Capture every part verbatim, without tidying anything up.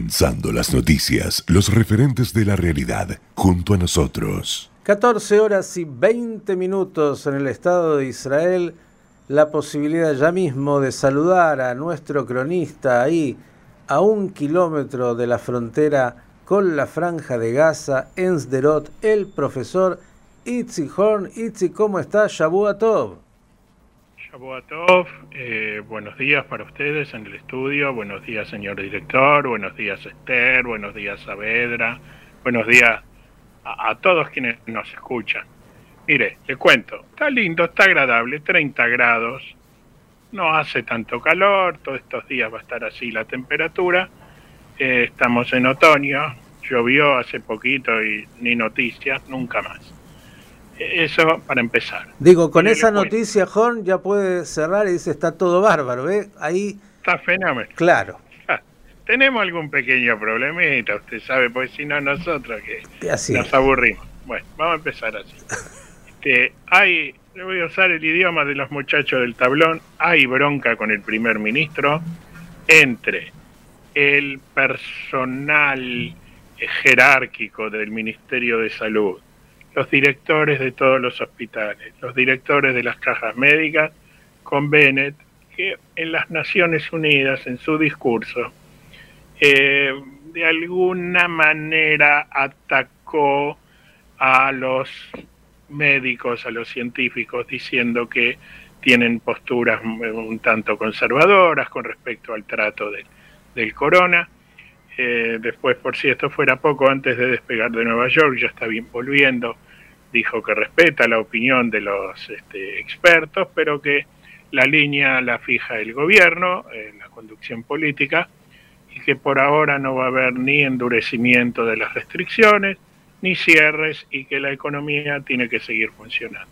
Comenzando las noticias, los referentes de la realidad, junto a nosotros. catorce horas y veinte minutos en el Estado de Israel. La posibilidad ya mismo de saludar a nuestro cronista ahí, a un kilómetro de la frontera con la Franja de Gaza, en Sderot, el profesor Itzik Horn. Itzik, ¿cómo está? Shavua Tov. Shavua Tov, eh, buenos días para ustedes en el estudio, buenos días señor director, buenos días Esther, buenos días Saavedra, buenos días a, a todos quienes nos escuchan. Mire, le cuento, está lindo, está agradable, treinta grados, no hace tanto calor, todos estos días va a estar así la temperatura, eh, estamos en otoño, llovió hace poquito y ni noticias, nunca más. Eso para empezar. Digo, con esa noticia, Horn ya puede cerrar y dice, está todo bárbaro, ¿ve? Ahí... Está fenómeno. Claro. Ah, tenemos algún pequeño problemita, usted sabe, porque si no nosotros que así nos es. aburrimos. Bueno, vamos a empezar así. este, hay, le voy a usar el idioma de los muchachos del tablón, hay bronca con el primer ministro entre el personal jerárquico del Ministerio de Salud, los directores de todos los hospitales, los directores de las cajas médicas, con Bennett, que en las Naciones Unidas, en su discurso, eh, de alguna manera atacó a los médicos, a los científicos, diciendo que tienen posturas un tanto conservadoras con respecto al trato de, del corona. Eh, después, por si esto fuera poco, antes de despegar de Nueva York, ya está bien volviendo, dijo que respeta la opinión de los este, expertos, pero que la línea la fija el gobierno, eh, la conducción política, y que por ahora no va a haber ni endurecimiento de las restricciones, ni cierres, y que la economía tiene que seguir funcionando.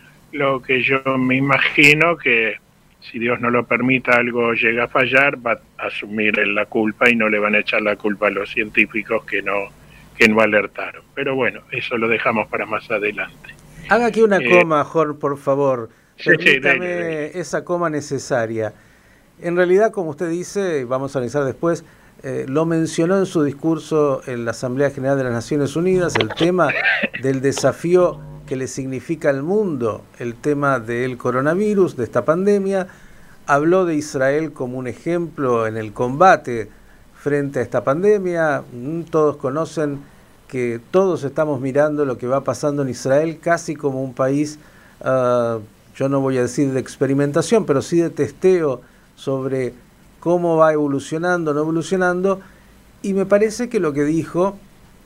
Lo que yo me imagino que, si Dios no lo permita, algo llega a fallar, va a asumir la culpa y no le van a echar la culpa a los científicos que no, que no alertaron. Pero bueno, eso lo dejamos para más adelante. Haga aquí una eh, coma, Jorge, por favor. Sí, Permítame sí, dale, dale. esa coma necesaria. En realidad, como usted dice, vamos a analizar después, eh, lo mencionó en su discurso en la Asamblea General de las Naciones Unidas, el tema del desafío que le significa al mundo, el tema del coronavirus, de esta pandemia. Habló de Israel como un ejemplo en el combate frente a esta pandemia. Todos conocen que todos estamos mirando lo que va pasando en Israel casi como un país, uh, yo no voy a decir de experimentación, pero sí de testeo sobre cómo va evolucionando, no evolucionando. Y me parece que lo que dijo,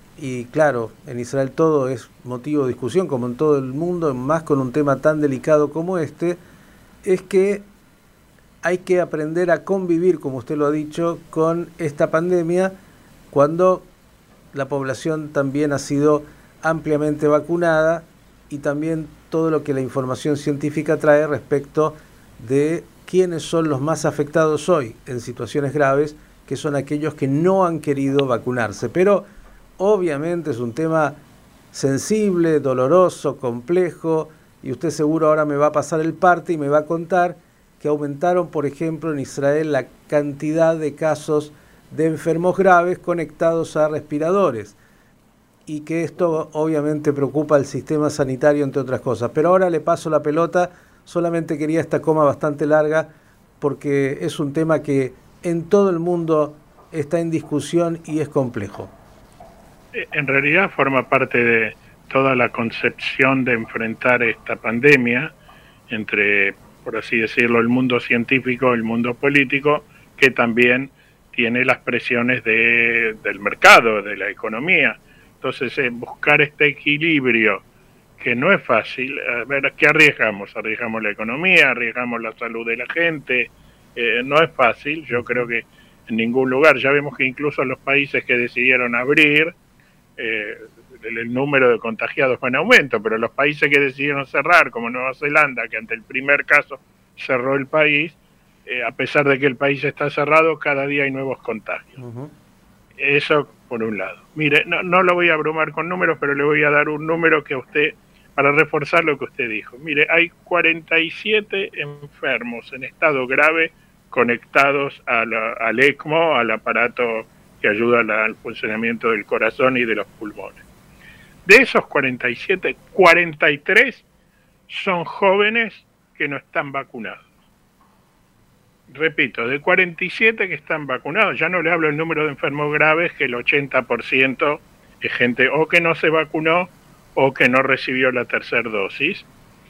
y claro, en Israel todo es motivo de discusión, como en todo el mundo, más con un tema tan delicado como este, es que hay que aprender a convivir, como usted lo ha dicho, con esta pandemia cuando la población también ha sido ampliamente vacunada y también todo lo que la información científica trae respecto de quiénes son los más afectados hoy en situaciones graves, que son aquellos que no han querido vacunarse. Pero obviamente es un tema sensible, doloroso, complejo, y usted seguro ahora me va a pasar el parte y me va a contar que aumentaron, por ejemplo, en Israel la cantidad de casos de enfermos graves conectados a respiradores, y que esto obviamente preocupa al sistema sanitario, entre otras cosas. Pero ahora le paso la pelota, solamente quería esta coma bastante larga, porque es un tema que en todo el mundo está en discusión y es complejo. En realidad forma parte de toda la concepción de enfrentar esta pandemia entre, por así decirlo, el mundo científico, el mundo político, que también tiene las presiones de, del mercado, de la economía. Entonces, eh, buscar este equilibrio, que no es fácil. A ver, ¿qué arriesgamos? Arriesgamos la economía, arriesgamos la salud de la gente. Eh, no es fácil, yo creo que en ningún lugar. Ya vemos que incluso los países que decidieron abrir, eh, el, el número de contagiados fue en aumento, pero los países que decidieron cerrar, como Nueva Zelanda, que ante el primer caso cerró el país, eh, a pesar de que el país está cerrado, cada día hay nuevos contagios. Uh-huh. Eso por un lado. Mire, no, no lo voy a abrumar con números, pero le voy a dar un número que a usted, para reforzar lo que usted dijo. Mire, hay cuarenta y siete enfermos en estado grave conectados a la, al ECMO, al aparato que ayuda al funcionamiento del corazón y de los pulmones. De esos cuarenta y siete, cuarenta y tres son jóvenes que no están vacunados. Repito, de cuarenta y siete que están vacunados, ya no le hablo del número de enfermos graves, que el ochenta por ciento es gente o que no se vacunó o que no recibió la tercera dosis.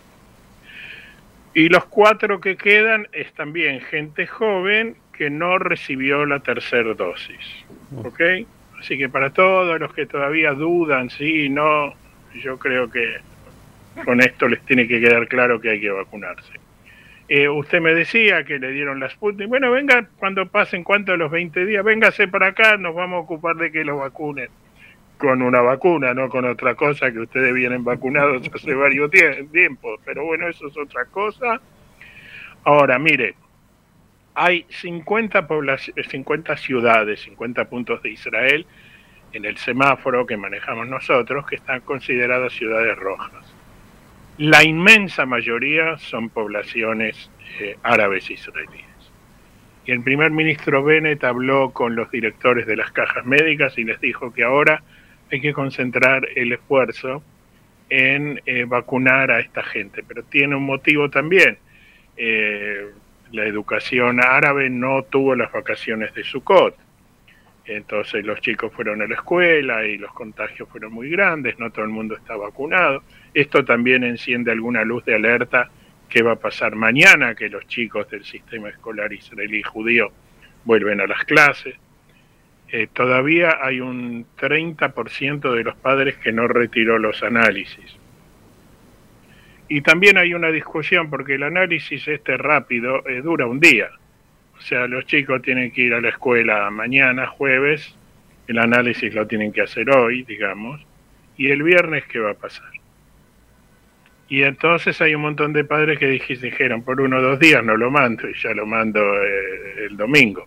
Y los cuatro que quedan es también gente joven que no recibió la tercera dosis. ¿Ok? Así que para todos los que todavía dudan, sí, no, yo creo que con esto les tiene que quedar claro que hay que vacunarse. Eh, usted me decía que le dieron la Sputnik. Bueno, venga, cuando pasen cuánto los veinte días, véngase para acá, nos vamos a ocupar de que lo vacunen. Con una vacuna, no con otra cosa, que ustedes vienen vacunados hace varios tiempos. Pero bueno, eso es otra cosa. Ahora, mire, hay cincuenta, cincuenta ciudades, cincuenta puntos de Israel en el semáforo que manejamos nosotros que están consideradas ciudades rojas. La inmensa mayoría son poblaciones eh, árabes israelíes. Y el primer ministro Bennett habló con los directores de las cajas médicas y les dijo que ahora hay que concentrar el esfuerzo en eh, vacunar a esta gente. Pero tiene un motivo también. Eh, la educación árabe no tuvo las vacaciones de Sukkot. Entonces los chicos fueron a la escuela y los contagios fueron muy grandes, no todo el mundo está vacunado. Esto también enciende alguna luz de alerta qué va a pasar mañana que los chicos del sistema escolar israelí judío vuelven a las clases. Eh, todavía hay un treinta por ciento de los padres que no retiró los análisis. Y también hay una discusión porque el análisis este rápido eh, dura un día. O sea, los chicos tienen que ir a la escuela mañana, jueves, el análisis lo tienen que hacer hoy, digamos, y el viernes, ¿qué va a pasar? Y entonces hay un montón de padres que dijeron, por uno o dos días no lo mando, y ya lo mando eh, el domingo.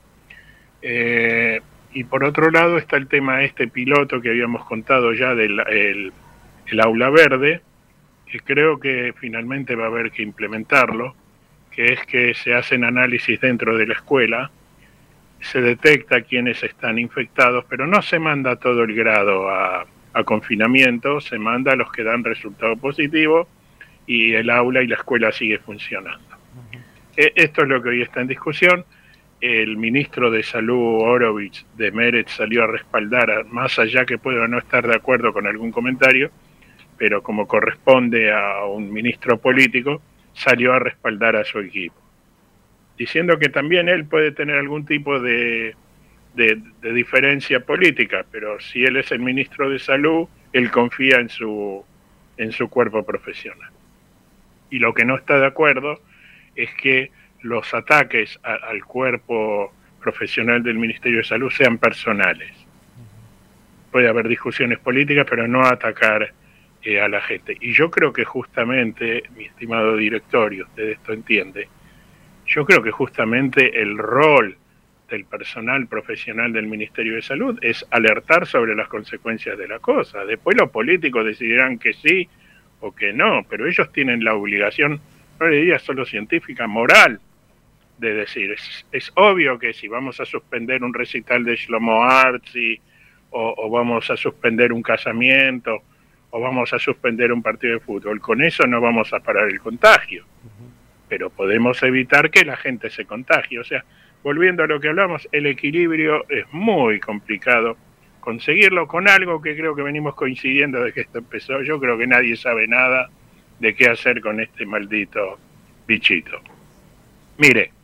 Eh, y por otro lado está el tema este piloto que habíamos contado ya del el, el aula verde, que creo que finalmente va a haber que implementarlo, que es que se hacen análisis dentro de la escuela, se detecta quiénes están infectados, pero no se manda todo el grado a, a confinamiento, se manda a los que dan resultado positivo y el aula y la escuela sigue funcionando. Uh-huh. Esto es lo que hoy está en discusión. El ministro de Salud, Orovitz, de Meretz, salió a respaldar, más allá que pueda no estar de acuerdo con algún comentario, pero como corresponde a un ministro político, salió a respaldar a su equipo, diciendo que también él puede tener algún tipo de, de, de diferencia política, pero si él es el ministro de Salud, él confía en su, en su cuerpo profesional. Y lo que no está de acuerdo es que los ataques a, al cuerpo profesional del Ministerio de Salud sean personales. Puede haber discusiones políticas, pero no atacar Eh, a la gente. Y yo creo que justamente, mi estimado director, y usted esto entiende, yo creo que justamente el rol del personal profesional del Ministerio de Salud es alertar sobre las consecuencias de la cosa. Después los políticos decidirán que sí o que no, pero ellos tienen la obligación, no le diría solo científica, moral, de decir, es, es obvio que si vamos a suspender un recital de Shlomo Artzi o, o vamos a suspender un casamiento o vamos a suspender un partido de fútbol, con eso no vamos a parar el contagio. Uh-huh. Pero podemos evitar que la gente se contagie. O sea, volviendo a lo que hablamos, el equilibrio es muy complicado conseguirlo con algo que creo que venimos coincidiendo desde que esto empezó. Yo creo que nadie sabe nada de qué hacer con este maldito bichito. Mire,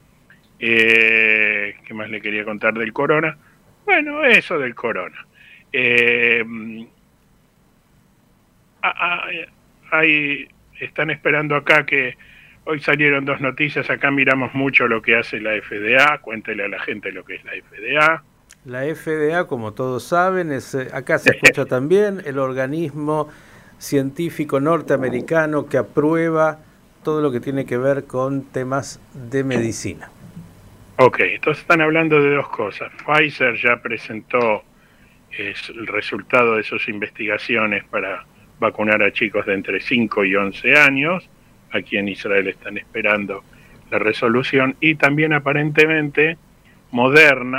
eh, ¿qué más le quería contar del corona? Bueno, eso del corona. Eh... Ahí están esperando acá que hoy salieron dos noticias, acá miramos mucho lo que hace la F D A, cuéntele a la gente lo que es la F D A. La F D A, como todos saben, es, acá se escucha también, el organismo científico norteamericano que aprueba todo lo que tiene que ver con temas de medicina. Ok, entonces están hablando de dos cosas. Pfizer ya presentó es, el resultado de sus investigaciones para vacunar a chicos de entre cinco y once años. Aquí en Israel están esperando la resolución. Y también aparentemente Moderna,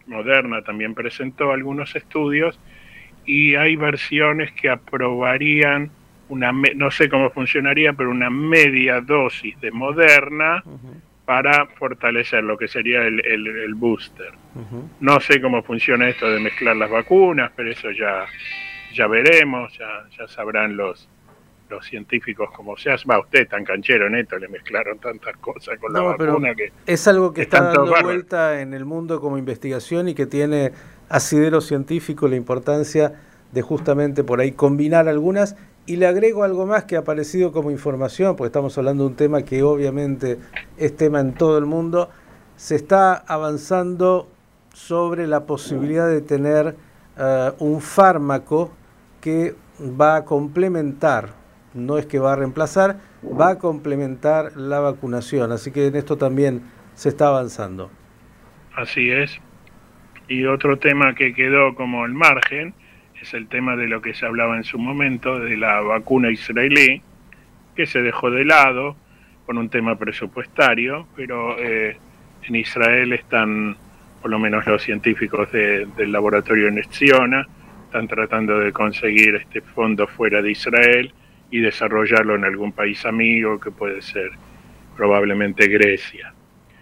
Moderna también presentó algunos estudios y hay versiones que aprobarían una, no sé cómo funcionaría, pero una media dosis de Moderna uh-huh. para fortalecer lo que sería el, el, el booster. Uh-huh. No sé cómo funciona esto de mezclar las vacunas, pero eso ya, ya veremos, ya, ya sabrán los, los científicos como sea. Va, usted tan canchero en esto, le mezclaron tantas cosas con no, la vacuna que... Es algo que está dando bárbaros. vuelta en el mundo como investigación y que tiene asidero científico la importancia de justamente por ahí combinar algunas. Y le agrego algo más que ha aparecido como información, porque estamos hablando de un tema que obviamente es tema en todo el mundo. Se está avanzando sobre la posibilidad de tener uh, un fármaco que va a complementar, no es que va a reemplazar, va a complementar la vacunación. Así que en esto también se está avanzando. Así es. Y otro tema que quedó como al margen es el tema de lo que se hablaba en su momento, de la vacuna israelí, que se dejó de lado con un tema presupuestario, pero eh, en Israel están, por lo menos los científicos de, del laboratorio en Etziona, están tratando de conseguir este fondo fuera de Israel y desarrollarlo en algún país amigo, que puede ser probablemente Grecia.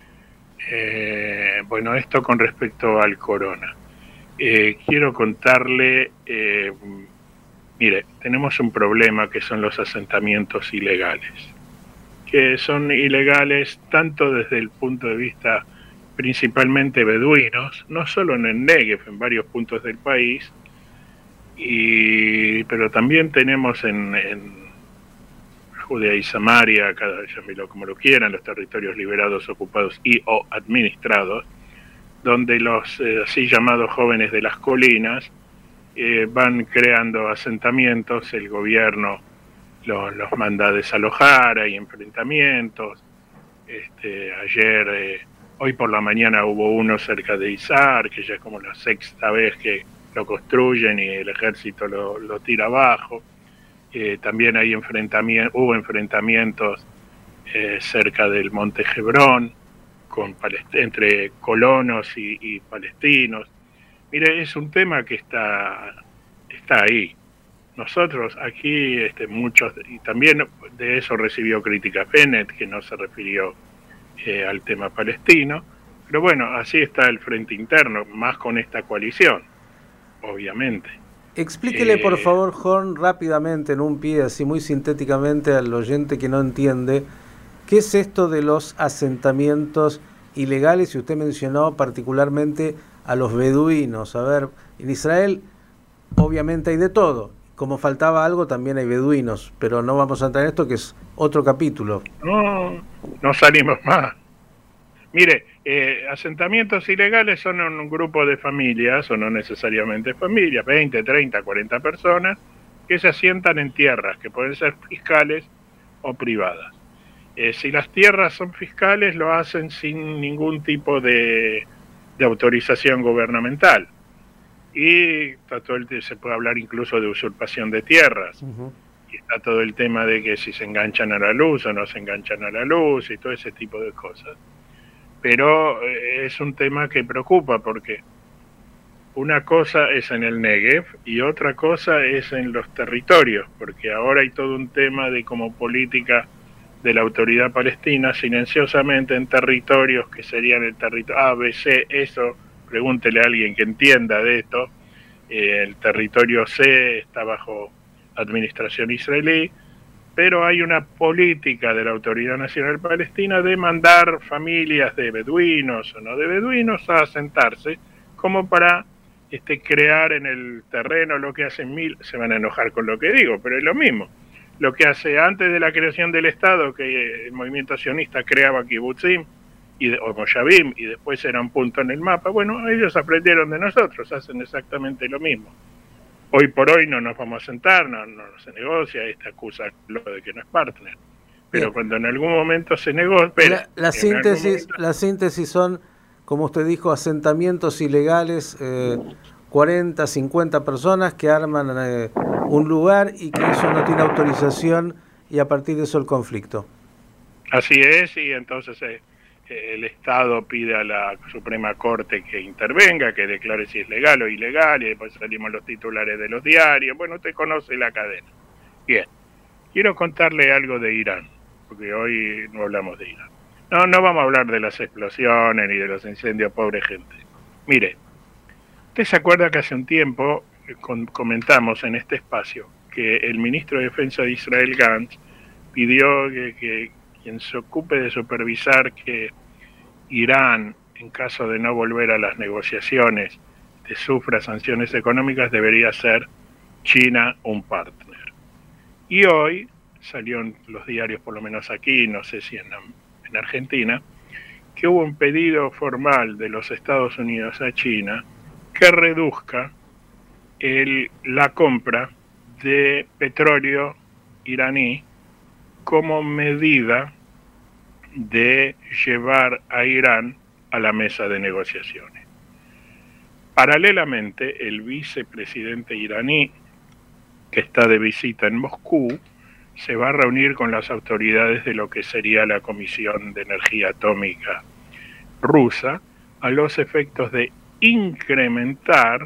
Eh, bueno, esto con respecto al corona. Eh, quiero contarle, eh, mire, tenemos un problema que son los asentamientos ilegales, que son ilegales tanto desde el punto de vista principalmente beduinos, no solo en el Negev, en varios puntos del país, y, pero también tenemos en, en Judea y Samaria, cada, llámelo como lo quieran, los territorios liberados, ocupados y o administrados, donde los eh, así llamados jóvenes de las colinas eh, van creando asentamientos, el gobierno los, los manda a desalojar, hay enfrentamientos. Este, ayer, eh, hoy por la mañana hubo uno cerca de Izar, que ya es como la sexta vez que lo construyen y el ejército lo, lo tira abajo. Eh, también hay enfrentamientos, hubo enfrentamientos eh, cerca del Monte Hebrón, con entre colonos y, y palestinos. Mire, es un tema que está, está ahí. Nosotros aquí, este, muchos, y también de eso recibió crítica Bennett, que no se refirió eh, al tema palestino, pero bueno, así está el frente interno, más con esta coalición, obviamente. Explíquele, eh, por favor, Horn, rápidamente, en un pie, así muy sintéticamente, al oyente que no entiende, ¿qué es esto de los asentamientos ilegales? Y usted mencionó particularmente a los beduinos. A ver, en Israel obviamente hay de todo. Como faltaba algo, también hay beduinos, pero no vamos a entrar en esto, que es otro capítulo. No, no salimos más. Mire, eh, asentamientos ilegales son un grupo de familias, o no necesariamente familias, veinte, treinta, cuarenta personas, que se asientan en tierras, que pueden ser fiscales o privadas. Eh, si las tierras son fiscales, lo hacen sin ningún tipo de, de autorización gubernamental. Y está todo el, se puede hablar incluso de usurpación de tierras. Uh-huh. Y está todo el tema de que si se enganchan a la luz o no se enganchan a la luz y todo ese tipo de cosas. Pero eh, es un tema que preocupa, porque una cosa es en el Negev y otra cosa es en los territorios, porque ahora hay todo un tema de como política de la autoridad palestina, silenciosamente en territorios que serían el territorio A, B, C, eso, pregúntele a alguien que entienda de esto, eh, el territorio C está bajo administración israelí, pero hay una política de la Autoridad Nacional Palestina de mandar familias de beduinos o no de beduinos a asentarse, como para este, crear en el terreno lo que hacen mil, se van a enojar con lo que digo, pero es lo mismo. Lo que hace antes de la creación del Estado, que el movimiento sionista creaba kibutzim y de, o moshavim, y después era un punto en el mapa, bueno, ellos aprendieron de nosotros, hacen exactamente lo mismo. Hoy por hoy no nos vamos a sentar, no, no se negocia, esta acusa lo de que no es partner. Pero bien, cuando en algún momento se negocia... La, la, síntesis, momento... la síntesis son, como usted dijo, asentamientos ilegales, eh, cuarenta, cincuenta personas que arman eh, un lugar y que eso no tiene autorización y a partir de eso el conflicto. Así es, y entonces eh, el Estado pide a la Suprema Corte que intervenga, que declare si es legal o ilegal, y después salimos los titulares de los diarios. Bueno, usted conoce la cadena. Bien, quiero contarle algo de Irán, porque hoy no hablamos de Irán. No, no vamos a hablar de las explosiones ni de los incendios, pobre gente. Mire, usted se acuerda que hace un tiempo con, comentamos en este espacio que el ministro de Defensa de Israel, Gantz, pidió que, que quien se ocupe de supervisar que Irán, en caso de no volver a las negociaciones, que sufra sanciones económicas, debería ser China un partner. Y hoy salió en los diarios, por lo menos aquí, no sé si en, en Argentina, que hubo un pedido formal de los Estados Unidos a China que reduzca el, la compra de petróleo iraní como medida de llevar a Irán a la mesa de negociaciones. Paralelamente, el vicepresidente iraní, que está de visita en Moscú, se va a reunir con las autoridades de lo que sería la Comisión de Energía Atómica rusa, a los efectos de incrementar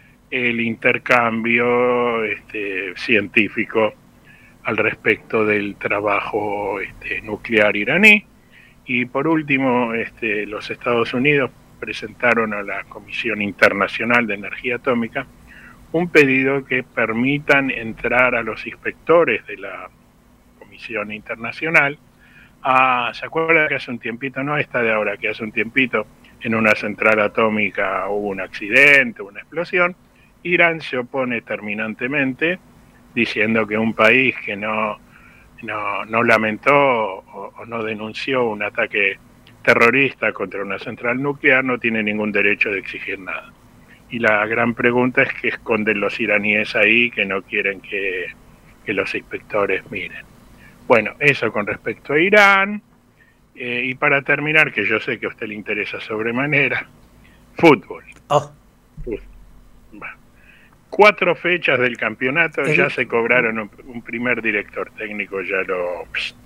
el intercambio este, científico al respecto del trabajo este, nuclear iraní. Y por último, este, los Estados Unidos presentaron a la Comisión Internacional de Energía Atómica un pedido que permitan entrar a los inspectores de la Comisión Internacional a, ¿se acuerda que hace un tiempito, no esta de ahora, que hace un tiempito en una central atómica hubo un accidente, una explosión? Irán se opone terminantemente, diciendo que un país que no, no, no lamentó o, o no denunció un ataque terrorista contra una central nuclear no tiene ningún derecho de exigir nada. Y la gran pregunta es qué esconden los iraníes ahí que no quieren que, que los inspectores miren. Bueno, eso con respecto a Irán. Eh, y para terminar, que yo sé que a usted le interesa sobremanera, fútbol. Oh. Fútbol. Bueno. Cuatro fechas del campeonato, El... ya se cobraron un, un primer director técnico, ya lo,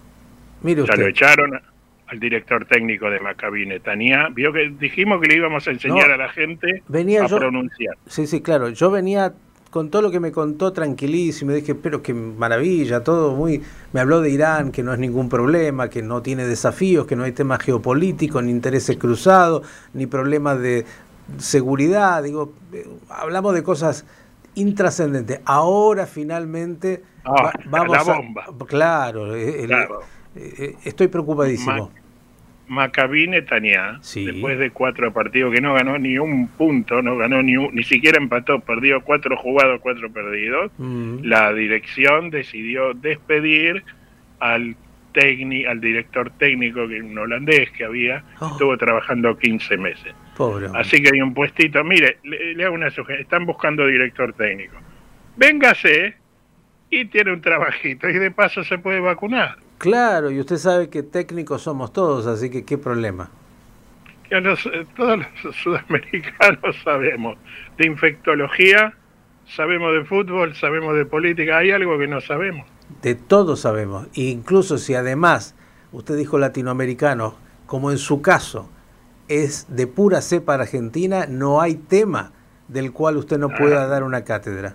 Mire ya usted. lo echaron al director técnico de Maccabi Netanyah. Vio que dijimos que le íbamos a enseñar no, a la gente venía a yo, pronunciar. Sí, sí, claro. Yo venía con todo lo que me contó tranquilísimo, dije, pero qué maravilla, todo muy... Me habló de Irán, que no es ningún problema, que no tiene desafíos, que no hay temas geopolíticos, ni intereses cruzados, ni problemas de seguridad. Digo, hablamos de cosas intrascendente. Ahora finalmente ah, va, vamos la bomba. A, claro, el, claro. Eh, estoy preocupadísimo. Ma Maccabi Netanyah, sí. Después de cuatro partidos que no ganó ni un punto, no ganó ni un, ni siquiera empató, perdió cuatro jugados, cuatro perdidos. Mm. La dirección decidió despedir al técnico, al director técnico, que un holandés que había, oh. estuvo trabajando quince meses. Pobre. Así que hay un puestito. Mire, le, le hago una sugerencia. Están buscando director técnico. Véngase y tiene un trabajito y de paso se puede vacunar. Claro, y usted sabe que técnicos somos todos, así que qué problema. Que los, todos los sudamericanos sabemos de infectología, sabemos de fútbol, sabemos de política. Hay algo que no sabemos. De todo sabemos. E incluso si además, usted dijo latinoamericano, como en su caso es de pura cepa argentina, no hay tema del cual usted no pueda ah, dar una cátedra.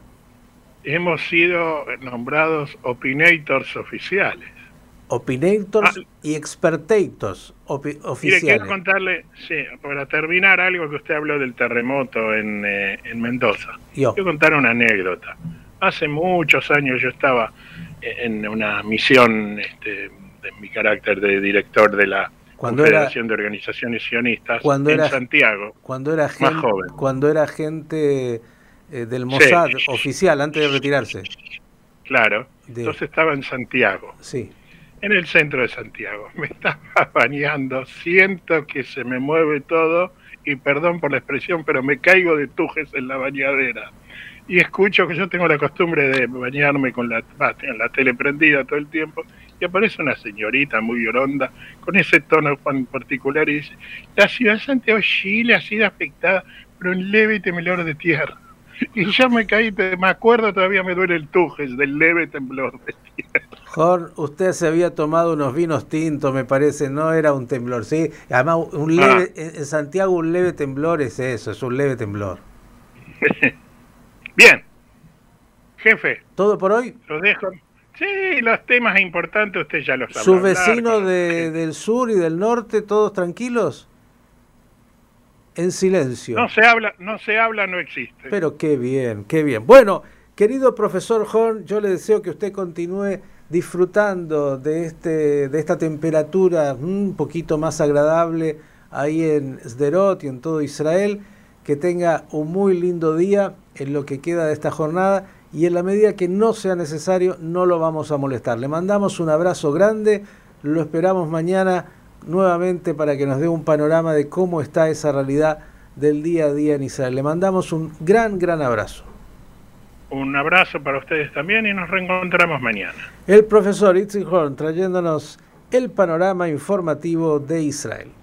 Hemos sido nombrados opinators oficiales. Opinators ah, y expertators opi oficiales. Mire, quiero contarle, sí, para terminar, algo que usted habló del terremoto en, eh, en Mendoza. Yo. Quiero contar una anécdota. Hace muchos años yo estaba en una misión, este, de mi carácter de director de la cuando Confederación era, de Organizaciones Sionistas cuando en era, Santiago, cuando era más gente, joven. Cuando era gente eh, del Mossad, sí. oficial, antes de retirarse. Claro, de... entonces estaba en Santiago. Sí. En el centro de Santiago. Me estaba bañando, siento que se me mueve todo y perdón por la expresión, pero me caigo de tujes en la bañadera. Y escucho que yo tengo la costumbre de bañarme con la, la tele prendida todo el tiempo y aparece una señorita muy oronda con ese tono tan particular y dice: la ciudad de Santiago, Chile, ha sido afectada por un leve temblor de tierra. Y yo me caí, te, me acuerdo, todavía me duele el tujes del leve temblor. Jorge, usted se había tomado unos vinos tintos, me parece, no era un temblor, ¿sí? Además, un leve, ah. en Santiago un leve temblor es eso, es un leve temblor. Bien, jefe. ¿Todo por hoy? Lo dejo. Sí, los temas importantes usted ya los sabe. ¿Sus vecinos de, del sur y del norte, todos tranquilos? En silencio. No se habla, no se habla, no existe. Pero qué bien, qué bien. Bueno, querido profesor Horn, yo le deseo que usted continúe disfrutando de este de esta temperatura un poquito más agradable ahí en Sderot y en todo Israel, que tenga un muy lindo día en lo que queda de esta jornada y en la medida que no sea necesario no lo vamos a molestar. Le mandamos un abrazo grande, lo esperamos mañana nuevamente para que nos dé un panorama de cómo está esa realidad del día a día en Israel. Le mandamos un gran, gran abrazo. Un abrazo para ustedes también y nos reencontramos mañana. El profesor Itzik Horn trayéndonos el panorama informativo de Israel.